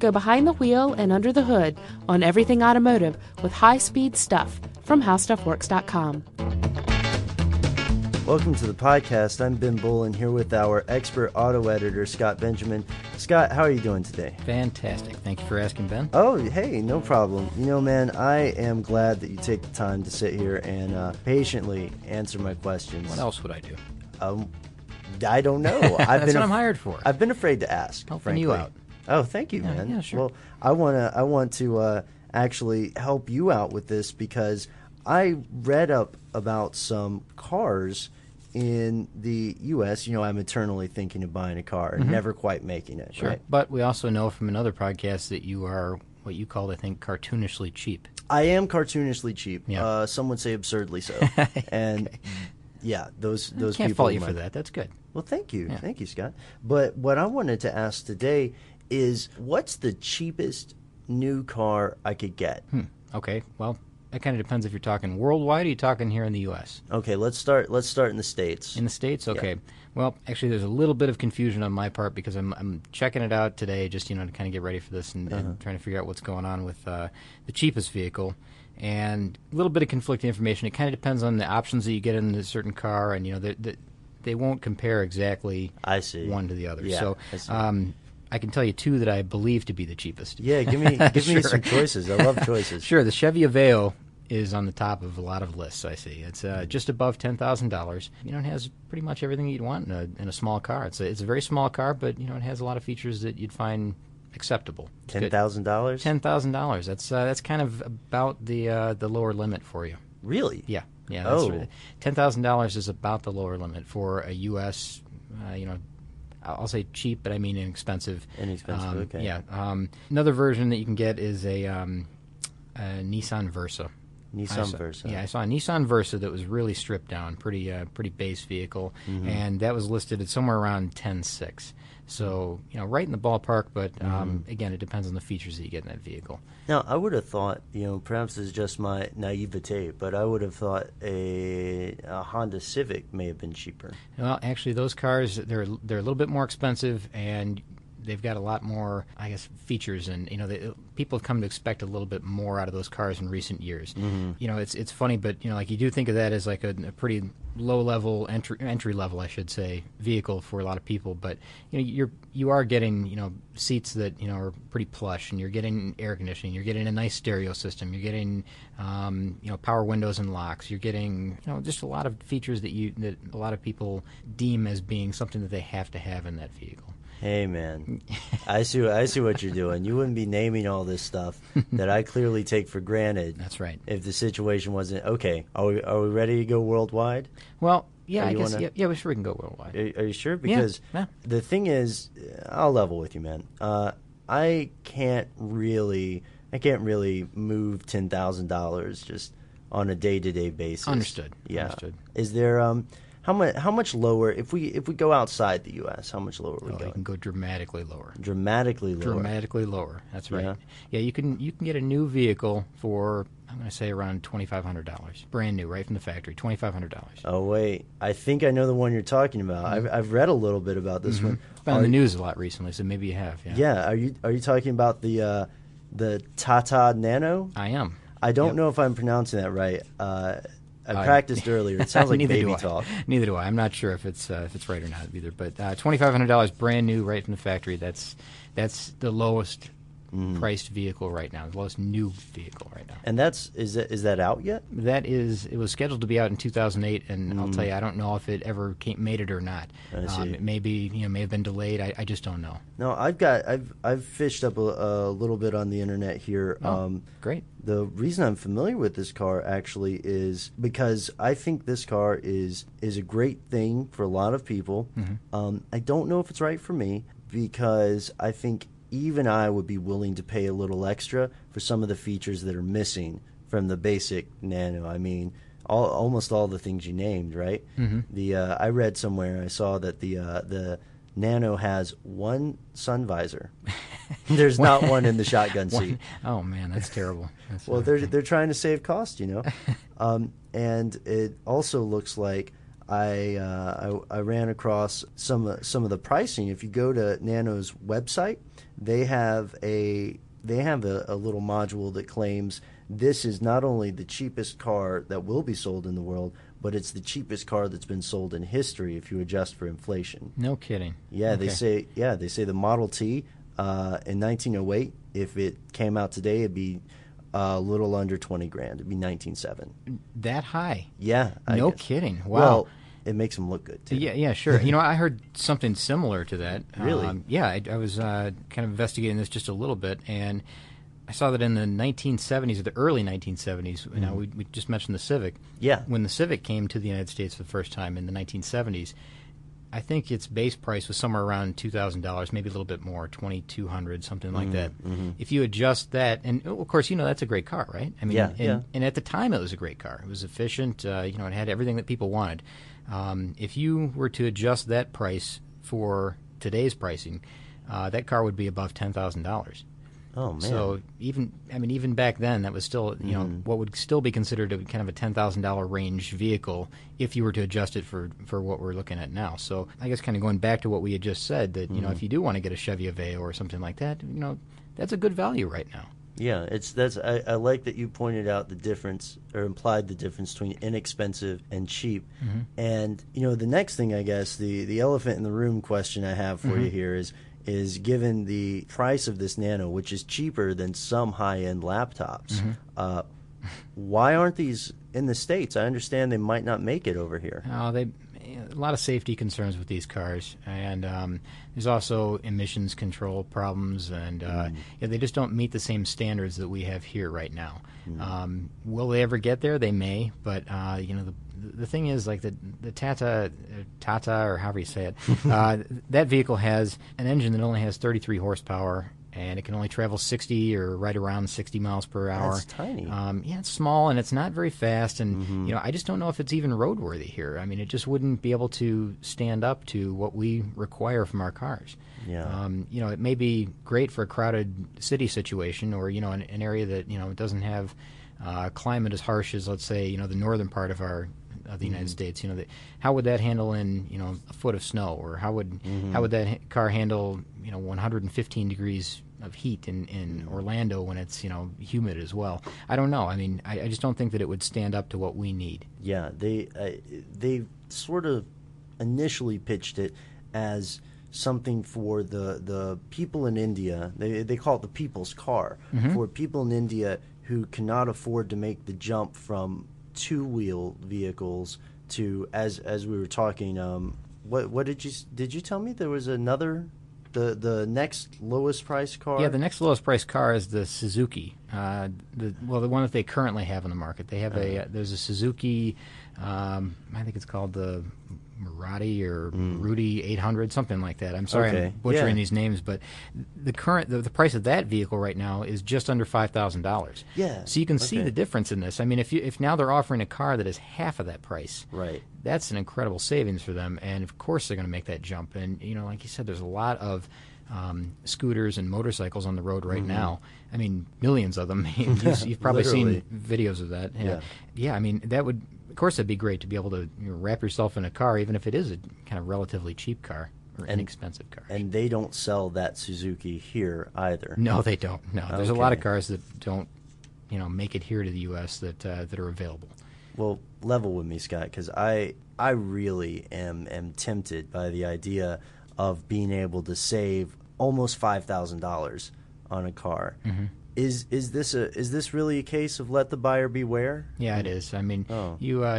Go behind the wheel and under the hood on everything automotive with high-speed stuff from HowStuffWorks.com. Welcome to the podcast. I'm Ben Bolin here with our expert auto editor, Scott Benjamin. Scott, how are you doing today? Fantastic. Thank you for asking, Ben. Oh, hey, no problem. You know, man, I am glad that you take the time to sit here and patiently answer my questions. What else would I do? I don't know. That's what I'm hired for. I've been afraid to ask. Helping frankly. you out. Oh, thank you, man. Yeah, sure. Well, I want to actually help you out with this because I read up about some cars in the U.S. You know, I'm eternally thinking of buying a car and never quite making it. Sure. Right? But we also know from another podcast that you are what you called, I think, cartoonishly cheap. I am cartoonishly cheap. Yeah. Some would say absurdly so. And yeah, those Can't people fault you for that. That's good. Well, thank you. Yeah. Thank you, Scott. But what I wanted to ask today is what's the cheapest new car I could get? Okay. Well, that kind of depends if you're talking worldwide or you're talking here in the U.S. Okay, let's start in the States. In the States? Okay. Well, actually, there's a little bit of confusion on my part because I'm checking it out today just, to kind of get ready for this and trying to figure out what's going on with the cheapest vehicle. And a little bit of conflicting information. It kind of depends on the options that you get in a certain car, and, they won't compare exactly one to the other. Yeah, so I can tell you two that I believe to be the cheapest. Yeah, give me Sure. some choices. I love choices. Sure, the Chevy Aveo is on the top of a lot of lists, I see. It's just above $10,000. It has pretty much everything you'd want in a small car. It's a very small car, but it has a lot of features that you'd find acceptable. $10,000? $10,000. That's kind of about the lower limit for you. Really? Yeah. Yeah. Oh. $10,000 is about the lower limit for a U.S. I'll say cheap, but I mean inexpensive. Inexpensive. Okay. Yeah. Another version that you can get is a Nissan Versa. Versa. Yeah, I saw a Nissan Versa that was really stripped down, pretty base vehicle, and that was listed at somewhere around $10,600. So right in the ballpark, but again, it depends on the features that you get in that vehicle. Now, I would have thought, perhaps it's just my naivete, but I would have thought a Honda Civic may have been cheaper. Well, actually, those cars they're a little bit more expensive, and they've got a lot more, I guess, features, and people have come to expect a little bit more out of those cars in recent years. It's funny, but like you do think of that as like a pretty low level entry level, I should say, vehicle for a lot of people. But you are getting seats that are pretty plush, and you're getting air conditioning, you're getting a nice stereo system, you're getting power windows and locks, you're getting just a lot of features that a lot of people deem as being something that they have to have in that vehicle. Hey, man, I see what you're doing. You wouldn't be naming all this stuff that I clearly take for granted. That's right. If the situation wasn't okay. Are we ready to go worldwide? Well, yeah, I guess we sure can go worldwide. Are you sure? Because the thing is, I'll level with you, man. I can't really move $10,000 just on a day-to-day basis. Understood. Yeah. Understood. Is there how much lower if we go outside the U.S.? How much lower we go? You can go dramatically lower. Dramatically lower. Dramatically lower. That's right. Yeah. Yeah, you can get a new vehicle for I'm going to say around $2,500, brand new, right from the factory, $2,500. Oh wait, I think I know the one you're talking about. I've read a little bit about this one. It's been on the news a lot recently, so maybe you have. Yeah. Yeah. Are you talking about the Tata Nano? I am. I don't know if I'm pronouncing that right. I practiced earlier. It sounds like baby talk. Neither do I. I'm not sure if it's right or not either. But $2,500, brand new, right from the factory. That's the lowest priced vehicle right now, the lowest new vehicle right now. And is that out yet? It was scheduled to be out in 2008, and I'll tell you, I don't know if it ever made it or not. I see. It may have been delayed. I just don't know. No, I've fished up a little bit on the internet here. Great. The reason I'm familiar with this car actually is because I think this car is a great thing for a lot of people. I don't know if it's right for me because I think even I would be willing to pay a little extra for some of the features that are missing from the basic Nano. I mean, almost all the things you named, right? I read somewhere, I saw that the Nano has one sun visor. There's not one in the shotgun seat. Oh man, that's terrible. Well, they're trying to save cost, and it also looks like I ran across some of the pricing. If you go to Nano's website, they have a little module that claims this is not only the cheapest car that will be sold in the world, but it's the cheapest car that's been sold in history if you adjust for inflation. No kidding. Yeah, Okay. they say the Model T in 1908, if it came out today, it'd be a little under 20 grand. It'd be 19.7. That high? Yeah. No guess. kidding. Wow. Well, it makes them look good too. Yeah, sure. I heard something similar to that. Really? I was kind of investigating this just a little bit, and I saw that in the 1970s, or the early 1970s, now we just mentioned the Civic. Yeah. When the Civic came to the United States for the first time in the 1970s, I think its base price was somewhere around $2,000, maybe a little bit more, $2,200, something like that. If you adjust that, and of course, that's a great car, right? I mean, and at the time, it was a great car. It was efficient. It had everything that people wanted. If you were to adjust that price for today's pricing, that car would be above $10,000. Oh man. So even back then, that was still what would still be considered a kind of a $10,000 range vehicle if you were to adjust it for what we're looking at now. So I guess kind of going back to what we had just said, that if you do want to get a Chevy Aveo or something like that, that's a good value right now. Yeah, I like that you pointed out the difference, or implied the difference between inexpensive and cheap. And the next thing, I guess, the elephant in the room question I have for you here is given the price of this Nano, which is cheaper than some high-end laptops, why aren't these in the States? I understand they might not make it over here. A lot of safety concerns with these cars, and there's also emissions control problems, and they just don't meet the same standards that we have here right now. Will they ever get there? They may, but the thing is, like the Tata, or however you say it, that vehicle has an engine that only has 33 horsepower, and it can only travel 60 or right around 60 miles per hour. That's tiny. It's small, and it's not very fast, and I just don't know if it's even roadworthy here. I mean, it just wouldn't be able to stand up to what we require from our cars. Yeah. It may be great for a crowded city situation, or an area that doesn't have climate as harsh as, let's say, the northern part of the United States. How would that handle in a foot of snow, or how would that car handle 115 degrees of heat in Orlando when it's humid as well? I don't know. I mean, I just don't think that it would stand up to what we need. Yeah, they sort of initially pitched it as something for the people in India. They call it the people's car, for people in India who cannot afford to make the jump from two-wheel vehicles to, as we were talking, what did you tell me there was another, the next lowest price car? Yeah, the next lowest price car is the Suzuki, the one that they currently have in the market. They have there's a Suzuki, I think it's called the Marati or Rudy 800, something like that. I'm sorry, I'm butchering these names, but the price of that vehicle right now is just under $5,000. Yeah. So you can see the difference in this. I mean, if now they're offering a car that is half of that price, right, that's an incredible savings for them, and of course they're going to make that jump. And like you said, there's a lot of scooters and motorcycles on the road right now. I mean, millions of them. You've probably seen videos of that. Yeah. I mean, that would. Of course, it'd be great to be able to wrap yourself in a car, even if it is a kind of relatively cheap car or inexpensive car. And they don't sell that Suzuki here either. No, they don't. No, there's a lot of cars that don't, make it here to the U.S. that are available. Well, level with me, Scott, because I really am tempted by the idea of being able to save almost $5,000 on a car. Is this really a case of let the buyer beware? Yeah, it is. I mean, yeah,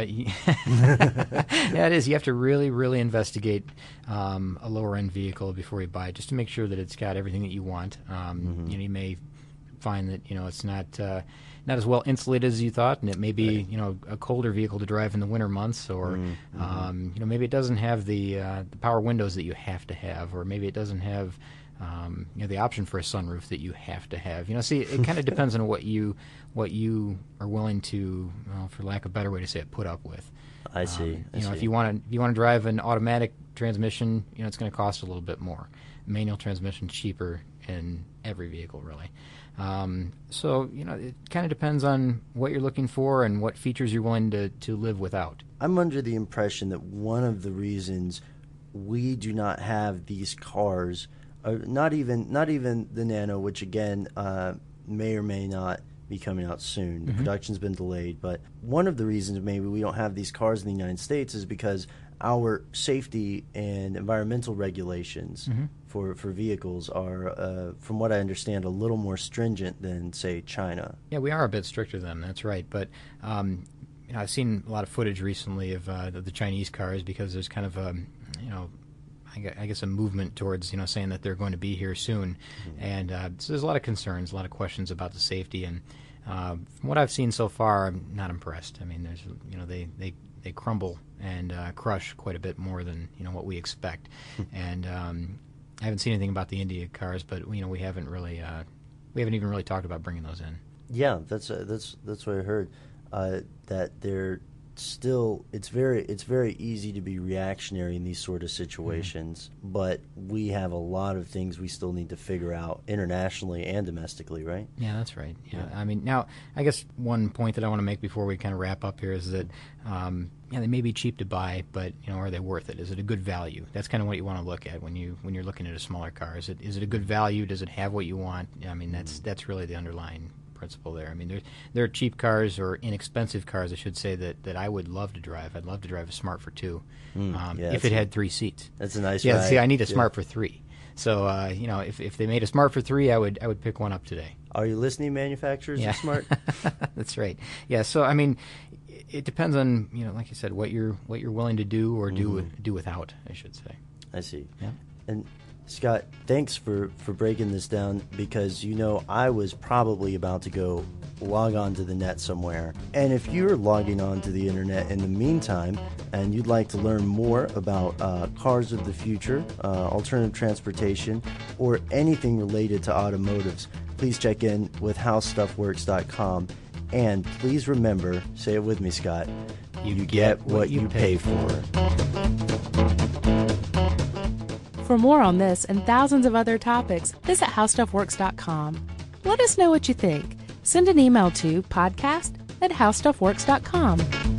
it is. You have to really, really investigate a lower end vehicle before you buy it, just to make sure that it's got everything that you want. You may find that it's not as well insulated as you thought, and it may be a colder vehicle to drive in the winter months, or maybe it doesn't have the power windows that you have to have, or maybe it doesn't have the option for a sunroof that you have to have. See, it kind of depends on what you are willing to, for lack of a better way to say it, put up with. I see. If you want to drive an automatic transmission, it's going to cost a little bit more. Manual transmission is cheaper in every vehicle, really. So it kind of depends on what you're looking for and what features you're willing to live without. I'm under the impression that one of the reasons we do not have these cars Not even the Nano, which again may or may not be coming out soon. The production's been delayed, but one of the reasons maybe we don't have these cars in the United States is because our safety and environmental regulations for vehicles are, from what I understand, a little more stringent than, say, China. Yeah, we are a bit stricter than them, that's right. But I've seen a lot of footage recently of the Chinese cars because there's kind of a, I guess a movement towards, saying that they're going to be here soon. And so there's a lot of concerns, a lot of questions about the safety. And from what I've seen so far, I'm not impressed. I mean, there's, they crumble and crush quite a bit more than, what we expect. And I haven't seen anything about the India cars, but, we haven't even really talked about bringing those in. Yeah, that's what I heard. That they're still, it's very easy to be reactionary in these sort of situations, but we have a lot of things we still need to figure out internationally and domestically, right? Yeah, that's right. Yeah. I mean, now, I guess one point that I want to make before we kind of wrap up here is that they may be cheap to buy, but are they worth it? Is it a good value? That's kind of what you want to look at when you're looking at a smaller car. Is it a good value? Does it have what you want? I mean, that's really the underlying principle there. I mean, there are cheap cars or inexpensive cars, I should say, that I would love to drive. I'd love to drive a Smart for 2 if it had 3 seats. That's a nice ride. ride. See, I need a Smart for 3. So, if they made a Smart for 3, I would pick one up today. Are you listening, manufacturers of Smart? That's right. Yeah, so, I mean, it depends on, like you said, what you're willing to do or do without, I should say. I see. Yeah. And Scott, thanks for breaking this down, because I was probably about to go log on to the net somewhere. And if you're logging on to the internet in the meantime and you'd like to learn more about cars of the future, alternative transportation, or anything related to automotives, please check in with howstuffworks.com. And please remember, say it with me, Scott, you get what you pay for. For more on this and thousands of other topics, visit howstuffworks.com. Let us know what you think. Send an email to podcast@howstuffworks.com.